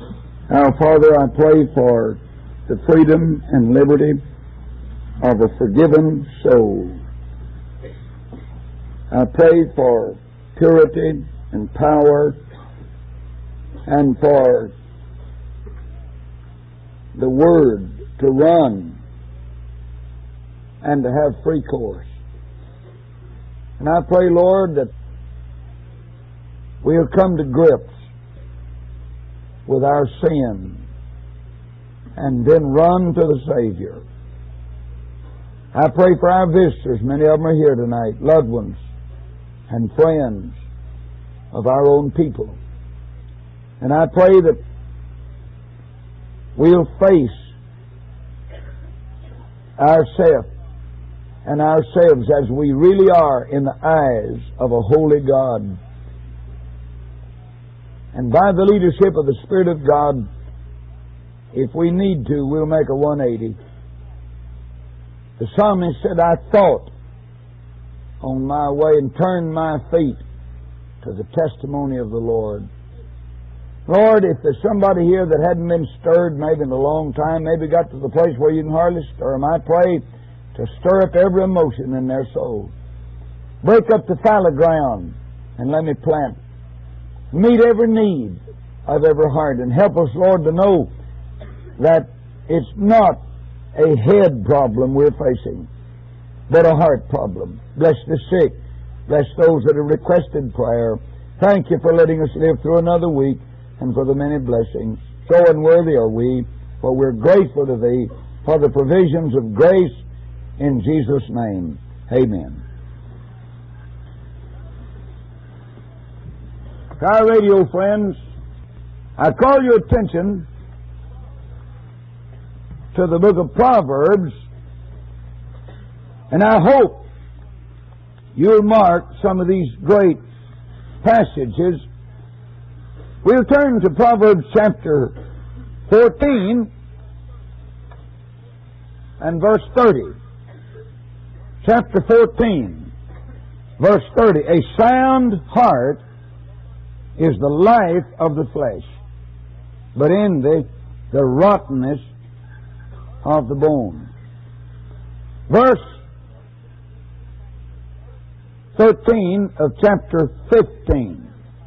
Now, Father, I pray for the freedom and liberty of a forgiven soul. I pray for purity and power and for the Word to run and to have free course. And I pray, Lord, that we'll come to grips with our sin and then run to the Savior. I pray for our visitors. Many of them are here tonight, loved ones and friends of our own people. And I pray that we'll face ourselves and ourselves as we really are in the eyes of a holy God. And by the leadership of the Spirit of God, if we need to, we'll make a 180. The psalmist said, I thought on my way and turned my feet to the testimony of the Lord. Lord, if there's somebody here that hadn't been stirred maybe in a long time, maybe got to the place where you can hardly stir them, I pray to stir up every emotion in their soul. Break up the fallow ground and let me plant. Meet every need of every heart, and help us, Lord, to know that it's not a head problem we're facing, but a heart problem. Bless the sick. Bless those that have requested prayer. Thank you for letting us live through another week and for the many blessings. So unworthy are we, for we're grateful to Thee for the provisions of grace in Jesus' name. Amen. Our radio friends, I call your attention to the book of Proverbs, and I hope you'll mark some of these great passages. We'll turn to Proverbs chapter 14 and verse 30. Chapter 14, verse 30. A sound heart is the life of the flesh, but envy the rottenness of the bone. Verse 13 of chapter 15.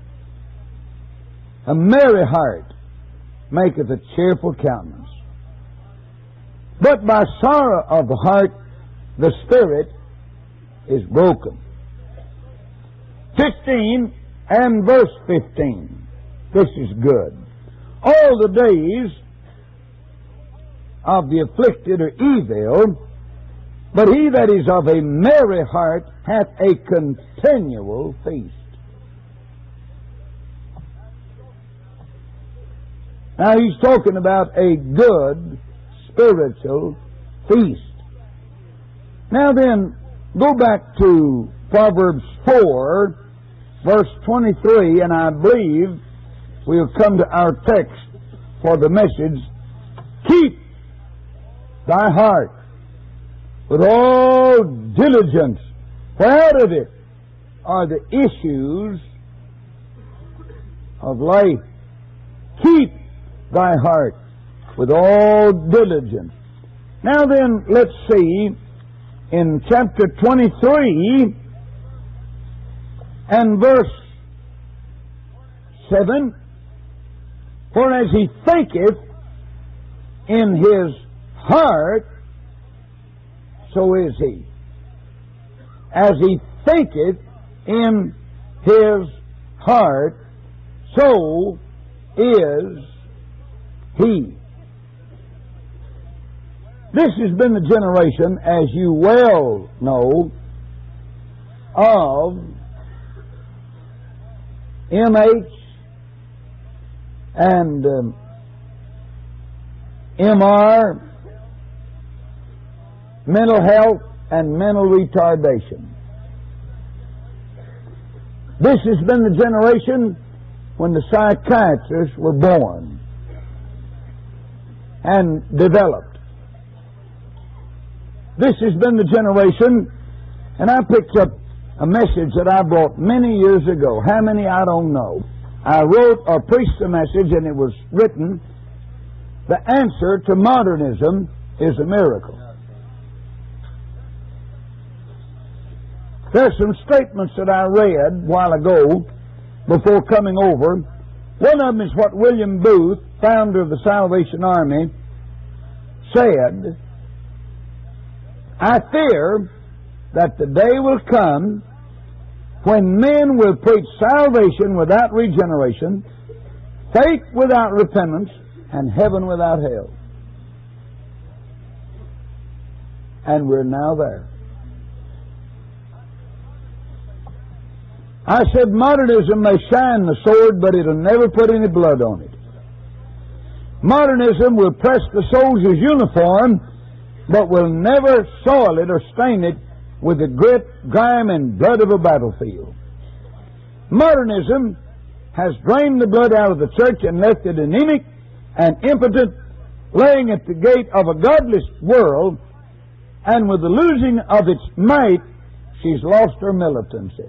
A merry heart maketh a cheerful countenance, but by sorrow of the heart the spirit is broken. 15 and verse 15. This is good. All the days of the afflicted are evil, but he that is of a merry heart hath a continual feast. Now he's talking about a good spiritual feast. Now then, go back to Proverbs 4, verse 23, and I believe we'll come to our text for the message. Keep thy heart with all diligence, for out of it are the issues of life. Keep thy heart with all diligence. Now then, let's see in chapter 23 and verse 7, for as he thinketh in his heart, so is he. As he thinketh in his heart, so is he. This has been the generation, as you well know, of MH and MR, mental health and mental retardation. This has been the generation when the psychiatrists were born and developed. This has been the generation, and I picked up a message that I brought many years ago. How many, I don't know. I wrote or preached a message, and it was written, "The answer to modernism is a miracle." There's some statements that I read a while ago before coming over. One of them is what William Booth, founder of the Salvation Army, said, "I fear that the day will come when men will preach salvation without regeneration, faith without repentance, and heaven without hell." And we're now there. I said modernism may shine the sword, but it'll never put any blood on it. Modernism will press the soldier's uniform, but will never soil it or stain it with the grit, grime, and blood of a battlefield. Modernism has drained the blood out of the church and left it anemic and impotent, laying at the gate of a godless world, and with the losing of its might, she's lost her militancy.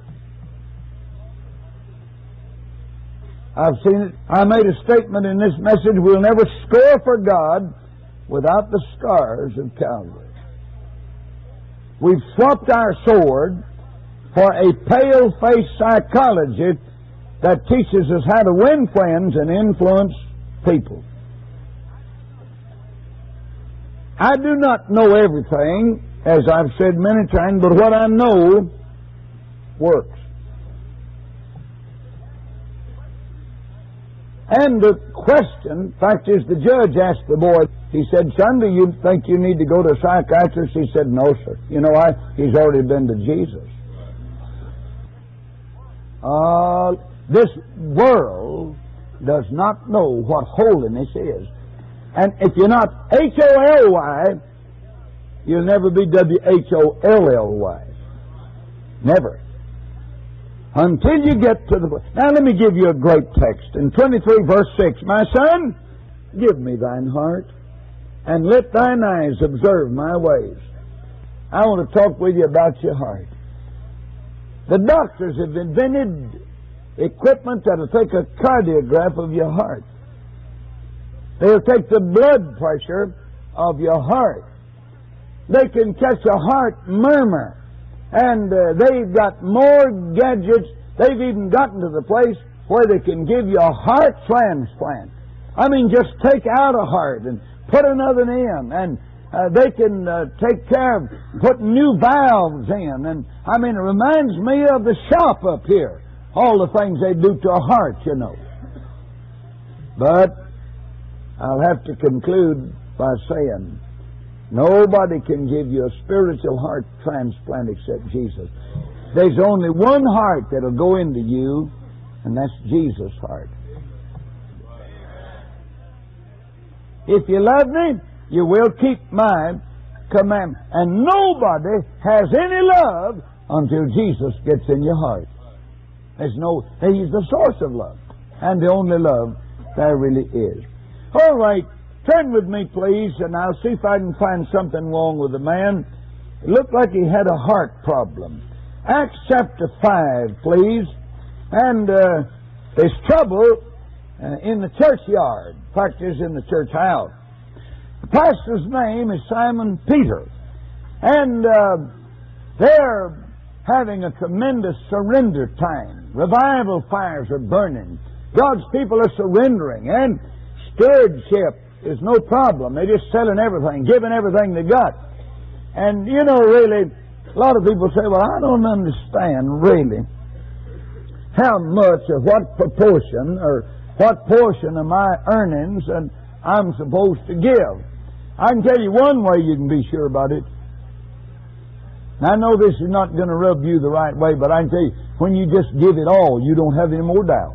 I've seen it. I made a statement in this message: we'll never score for God without the scars of Calvary. We've swapped our sword for a pale-faced psychology that teaches us how to win friends and influence people. I do not know everything, as I've said many times, but what I know works. And the question, in fact, is the judge asked the boy, he said, "Son, do you think you need to go to a psychiatrist?" He said, "No, sir." You know why? He's already been to Jesus. This world does not know what holiness is. And if you're not H-O-L-Y, you'll never be W-H-O-L-L-Y. Never. Until you get to the... Now let me give you a great text. In 23 verse 6, "My son, give me thine heart, and let thine eyes observe my ways." I want to talk with you about your heart. The doctors have invented equipment that'll take a cardiograph of your heart. They'll take the blood pressure of your heart. They can catch a heart murmur. And they've got more gadgets. They've even gotten to the place where they can give you a heart transplant. I mean, just take out a heart and put another in. And they can take care of putting new valves in. And I mean, it reminds me of the shop up here. All the things they do to a heart, you know. But I'll have to conclude by saying, nobody can give you a spiritual heart transplant except Jesus. There's only one heart that'll go into you, and that's Jesus' heart. If you love me, you will keep my commandment. And nobody has any love until Jesus gets in your heart. He's the source of love, and the only love there really is. All right. Turn with me, please, and I'll see if I can find something wrong with the man. It looked like he had a heart problem. Acts chapter 5, please. And there's trouble in the churchyard. In fact, it's in the church house. The pastor's name is Simon Peter. And they're having a tremendous surrender time. Revival fires are burning. God's people are surrendering. And stewardship is no problem. They're just selling everything, giving everything they got. And, you know, really, a lot of people say, "Well, I don't understand, really, how much or what proportion or what portion of my earnings and I'm supposed to give." I can tell you one way you can be sure about it. Now, I know this is not going to rub you the right way, but I can tell you, when you just give it all, you don't have any more doubt.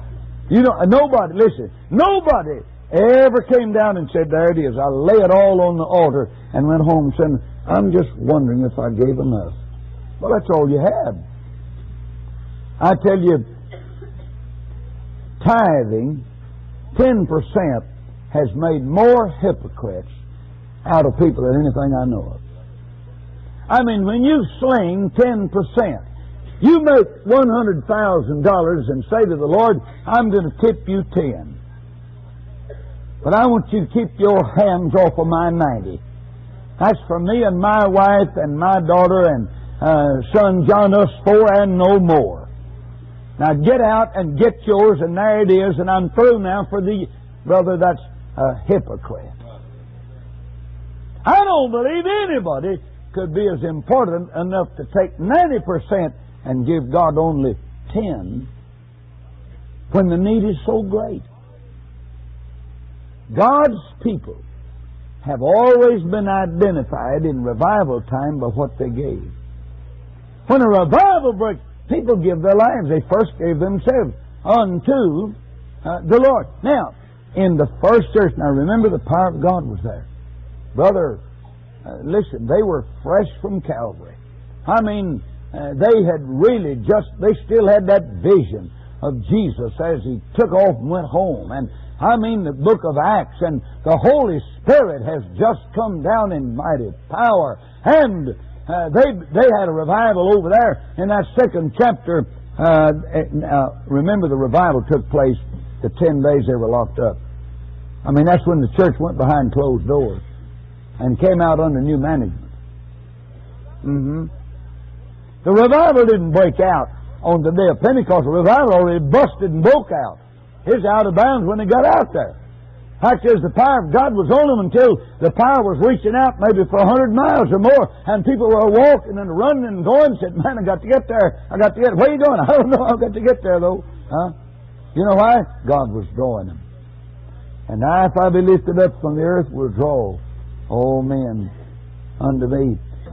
Nobody ever came down and said, "There it is, I lay it all on the altar," and went home saying, "I'm just wondering if I gave enough." Well, that's all you had. I tell you, tithing, 10%, has made more hypocrites out of people than anything I know of. I mean, when you sling 10%, You make $100,000 and say to the Lord, I'm going to tip you 10. But I want you to keep your hands off of my 90. That's for me and my wife and my daughter and son John, us 4 and no more. Now get out and get yours, and there it is, and I'm through now for the... Brother, that's a hypocrite. I don't believe anybody could be as important enough to take 90% and give God only 10 when the need is so great. God's people have always been identified in revival time by what they gave. When a revival breaks, people give their lives. They first gave themselves unto the Lord. Now, in the first church, now remember the power of God was there. Brother, listen, they were fresh from Calvary. I mean, they had really they still had that vision of Jesus as He took off and went home. And I mean the book of Acts, and the Holy Spirit has just come down in mighty power. And they had a revival over there in that second chapter. Remember, the revival took place the 10 days they were locked up. I mean, that's when the church went behind closed doors and came out under new management. The revival didn't break out on the day of Pentecost. The revival already busted and broke out. It's out of bounds when they got out there. Fact is, the power of God was on them until the power was reaching out maybe for 100 miles or more, and people were walking and running and going, said, man, I got to get there. I got to get there. Where are you going? I don't know. I've got to get there, though. Huh? You know why? God was drawing them. And now if I be lifted up from the earth, will draw all men unto me.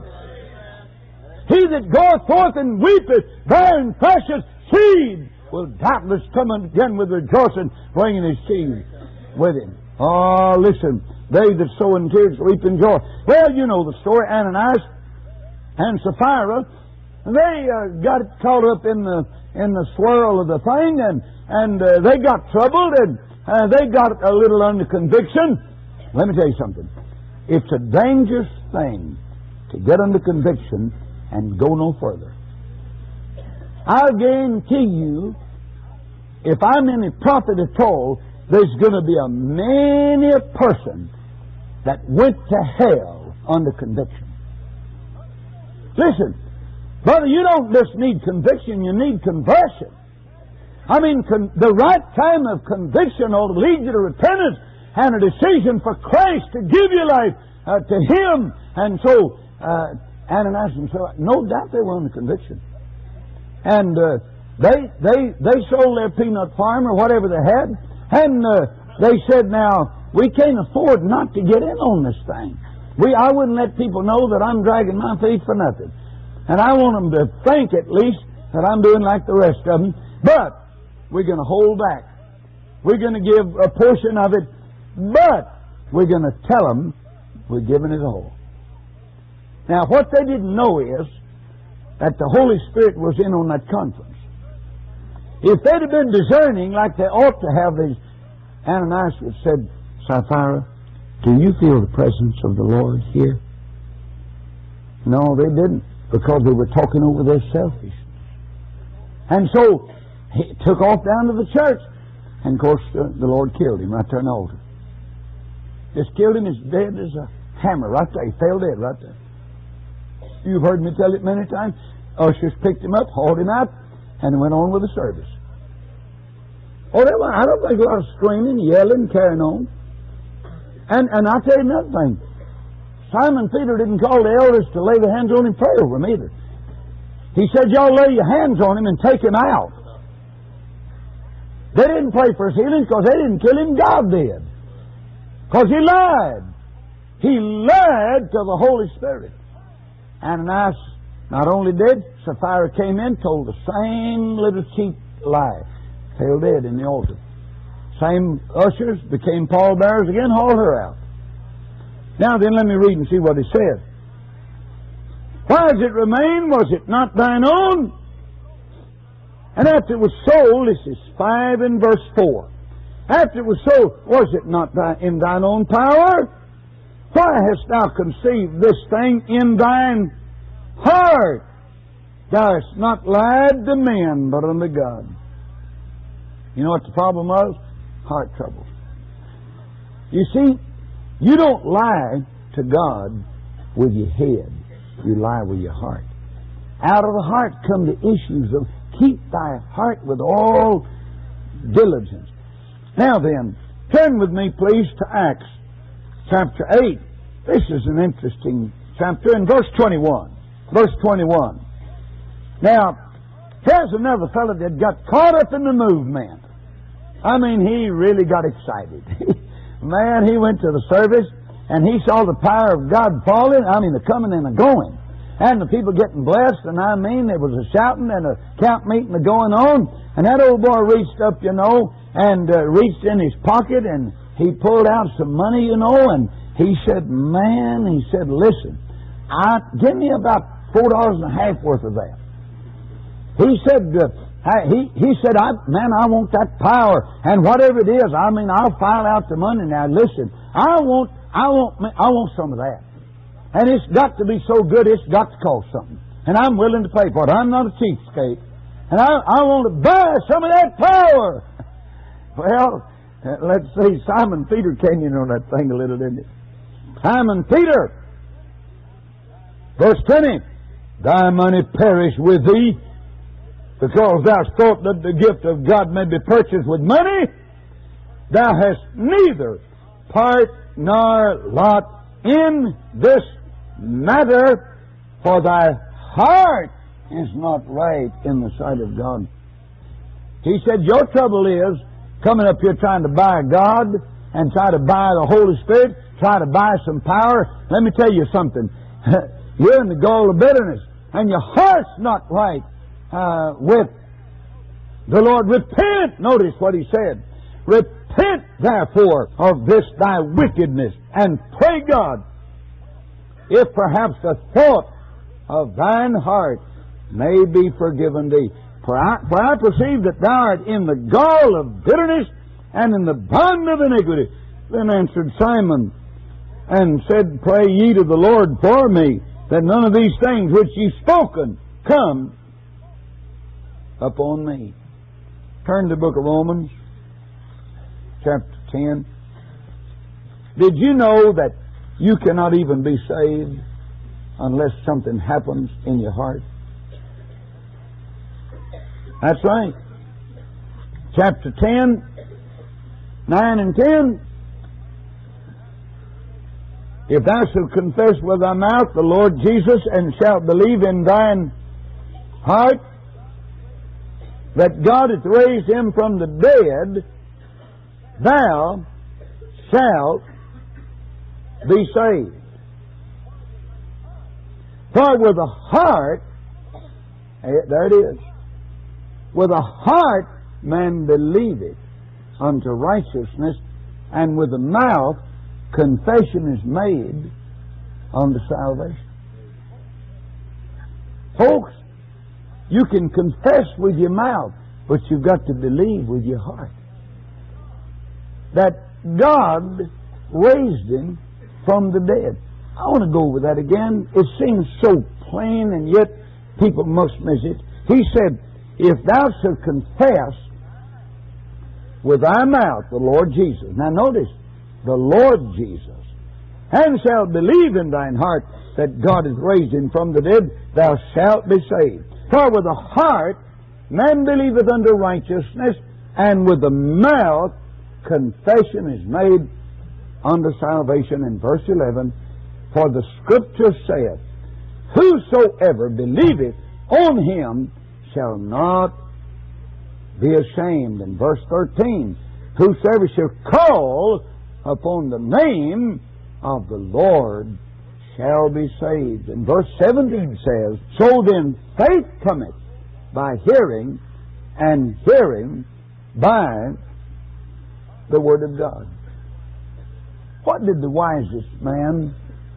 He that goeth forth and weepeth, bearing precious seed, will doubtless come again with rejoicing, bringing his seed with him. Oh, listen, they that sow in tears reap in joy. Well, you know the story. Ananias and Sapphira, they got caught up in the swirl of the thing, and they got troubled, and they got a little under conviction. Let me tell you something. It's a dangerous thing to get under conviction and go no further. I'll guarantee you, if I'm any prophet at all, there's going to be many a person that went to hell under conviction. Listen, brother, you don't just need conviction, you need conversion. I mean, the right time of conviction ought to lead you to repentance and a decision for Christ to give your life to Him. And so, Ananias and so, no doubt they were under conviction. And they sold their peanut farm or whatever they had, and they said, now, we can't afford not to get in on this thing. I wouldn't let people know that I'm dragging my feet for nothing. And I want them to think, at least, that I'm doing like the rest of them. But we're going to hold back. We're going to give a portion of it, but we're going to tell them we're giving it all. Now, what they didn't know is that the Holy Spirit was in on that conference. If they'd have been discerning like they ought to have, Ananias would have said, Sapphira, do you feel the presence of the Lord here? No, they didn't, because they were talking over their selfishness. And so, he took off down to the church, and of course, the Lord killed him right there on the altar. Just killed him as dead as a hammer right there. He fell dead right there. You've heard me tell it many times. Ushers picked him up, hauled him out, and went on with the service. Oh, I don't think a lot of screaming, yelling, carrying on. And I'll tell you another thing. Simon Peter didn't call the elders to lay their hands on him and pray over him either. He said, y'all lay your hands on him and take him out. They didn't pray for his healing because they didn't kill him. God did. Because he lied. He lied to the Holy Spirit. Ananias not only did, Sapphira came in, told the same little cheap lie. Fell dead in the altar. Same ushers became pallbearers again, hauled her out. Now then, let me read and see what it says. Why does it remain? Was it not thine own? And after it was sold, this is 5 in verse 4. After it was sold, was it not in thine own power? Why hast thou conceived this thing in thine heart? Thou hast not lied to men, but unto God. You know what the problem was? Heart trouble. You see, you don't lie to God with your head. You lie with your heart. Out of the heart come the issues of keep thy heart with all diligence. Now then, turn with me please to Acts chapter 8. This is an interesting chapter in verse 21. Verse 21. Now, here's another fellow that got caught up in the movement. I mean, he really got excited. Man, he went to the service and he saw the power of God falling. I mean, the coming and the going. And the people getting blessed, and I mean, there was a shouting and a camp meeting going on. And that old boy reached up, and reached in his pocket, and he pulled out some money, and he said, man, he said, listen, give me about $4.50 worth of that. He said, he said, I want that power, and whatever it is, I mean, I'll file out the money. Now listen, I want some of that. And it's got to be so good, it's got to cost something. And I'm willing to pay for it. I'm not a cheapskate. And I want to buy some of that power. Well, let's see, Simon Peter came in on that thing a little, didn't he? Simon Peter, verse 20, thy money perish with thee, because thou hast thought that the gift of God may be purchased with money. Thou hast neither part nor lot in this matter, for thy heart is not right in the sight of God. He said, your trouble is coming up here trying to buy God and try to buy the Holy Spirit, try to buy some power. Let me tell you something. You're in the gall of bitterness, and your heart's not right with the Lord. Repent, notice what he said. Repent, therefore, of this thy wickedness, and pray God, if perhaps the thought of thine heart may be forgiven thee. For I perceive that thou art in the gall of bitterness and in the bond of iniquity. Then answered Simon and said, pray ye to the Lord for me, that none of these things which ye spoken come upon me. Turn to the book of Romans, chapter 10. Did you know that you cannot even be saved unless something happens in your heart? That's right. Chapter 10, 9 and 10. If thou shalt confess with thy mouth the Lord Jesus, and shalt believe in thine heart that God hath raised him from the dead, thou shalt be saved. For with the heart, there it is, with the heart man believeth unto righteousness, and with the mouth confession is made unto salvation. Folks, you can confess with your mouth, but you've got to believe with your heart that God raised him from the dead. I want to go over that again. It seems so plain, and yet people must miss it. He said, if thou shalt confess with thy mouth the Lord Jesus. Now notice, the Lord Jesus. And shalt believe in thine heart that God hath raised him from the dead, thou shalt be saved. For with the heart man believeth unto righteousness, and with the mouth confession is made unto salvation. In verse 11, for the Scripture saith, whosoever believeth on him shall not be ashamed. In verse 13, whosoever shall call upon the name of the Lord shall be saved. And verse 17 says, so then faith cometh by hearing, and hearing by the Word of God. What did the wisest man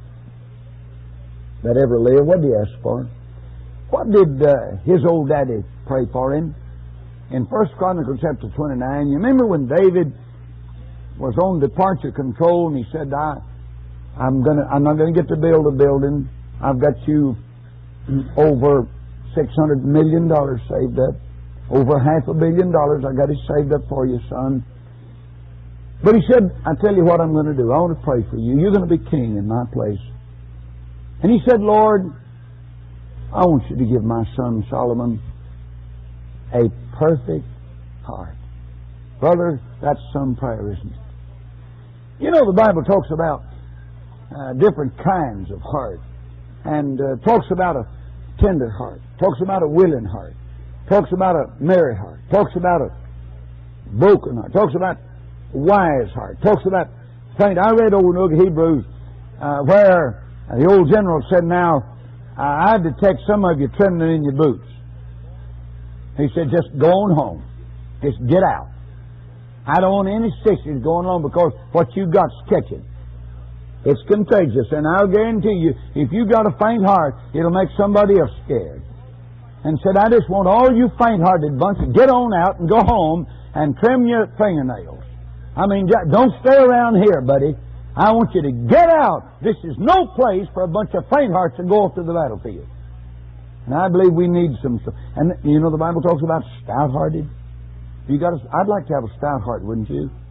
that ever lived, what did he ask for? What did his old daddy pray for him? In 1 Chronicles chapter 29, you remember when David was on departure control, and he said, I'm not going to get to build a building. I've got you over $600 million saved up. Over $500 million. I got it saved up for you, son. But he said, I tell you what I'm going to do. I want to pray for you. You're going to be king in my place. And he said, Lord, I want you to give my son Solomon a perfect heart. Brother, that's some prayer, isn't it? You know, the Bible talks about different kinds of heart. And talks about a tender heart. Talks about a willing heart. Talks about a merry heart. Talks about a broken heart. Talks about a wise heart. Talks about faint. I read over in the book of Hebrews where the old general said, now, I detect some of you trembling in your boots. He said, just go on home. Just get out. I don't want any sickness going on because what you got's catching. It's contagious. And I'll guarantee you, if you got a faint heart, it'll make somebody else scared. And said, I just want all you faint-hearted bunch to get on out and go home and trim your fingernails. I mean, don't stay around here, buddy. I want you to get out. This is no place for a bunch of faint-hearts to go off to the battlefield. And I believe we need some. And you know, the Bible talks about stout-hearted. I'd like to have a stout heart, wouldn't you?